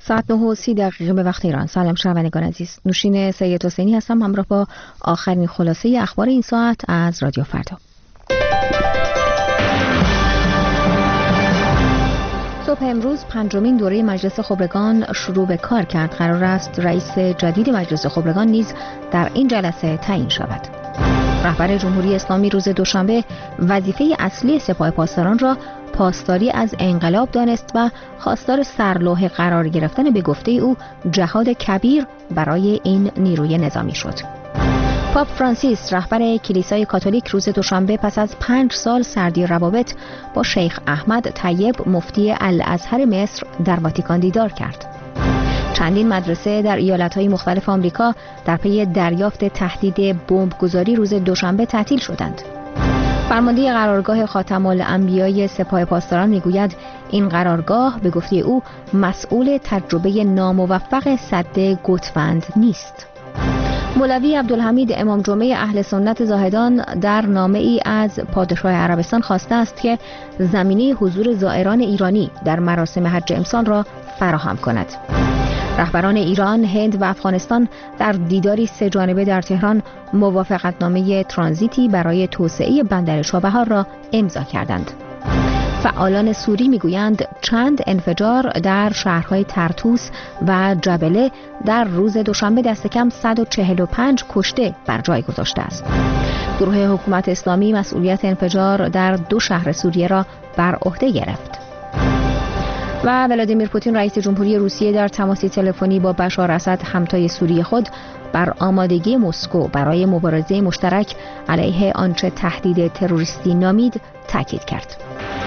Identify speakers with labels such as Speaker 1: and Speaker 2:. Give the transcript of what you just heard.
Speaker 1: ساعت 9:30 به وقت ایران. سلام شنوندگان عزیز، نوشین سید حسینی هستم همراه با آخرین خلاصه اخبار این ساعت از رادیو فردا. صبح امروز پنجمین دوره مجلس خبرگان شروع به کار کرد. قرار است رئیس جدید مجلس خبرگان نیز در این جلسه تعیین شود. رهبر جمهوری اسلامی روز دوشنبه وظیفه اصلی سپاه پاسداران را پاسداری از انقلاب دانست و خواستار سرلوحه قرار گرفتن به گفته او جهاد کبیر برای این نیروی نظامی شد. پاپ فرانسیس رهبر کلیسای کاتولیک روز دوشنبه پس از 5 سال سردی روابط با شیخ احمد طیب مفتی الازهر مصر در واتیکان دیدار کرد. چندین مدرسه در ایالت‌های مختلف آمریکا در پی دریافت تهدید بمبگذاری روز دوشنبه تعطیل شدند. فرمانده قرارگاه خاتم الانبیای سپاه پاسداران میگوید این قرارگاه به گفته او مسئول تجربه ناموفق سد گوتفند نیست. مولوی عبدالحمید امام جمعه اهل سنت زاهدان در نامه‌ای از پادشاه عربستان خواسته است که زمینه حضور زائران ایرانی در مراسم حج امسال را فراهم کند. رهبران ایران، هند و افغانستان در دیداری 3 جانبه در تهران موافقتنامه ترانزیتی برای توسعه بندر چابهار را امضا کردند. فعالان سوری میگویند چند انفجار در شهرهای ترتوس و جبله در روز دوشنبه دست کم 145 کشته بر جای گذاشته است. گروه حکومت اسلامی مسئولیت انفجار در 2 شهر سوریه را بر عهده گرفت. و ولادیمیر پوتین رئیس جمهوری روسیه در تماسی تلفنی با بشار اسد همتای سوری خود بر آمادگی مسکو برای مبارزه مشترک علیه آنچه تهدید تروریستی نامید تاکید کرد.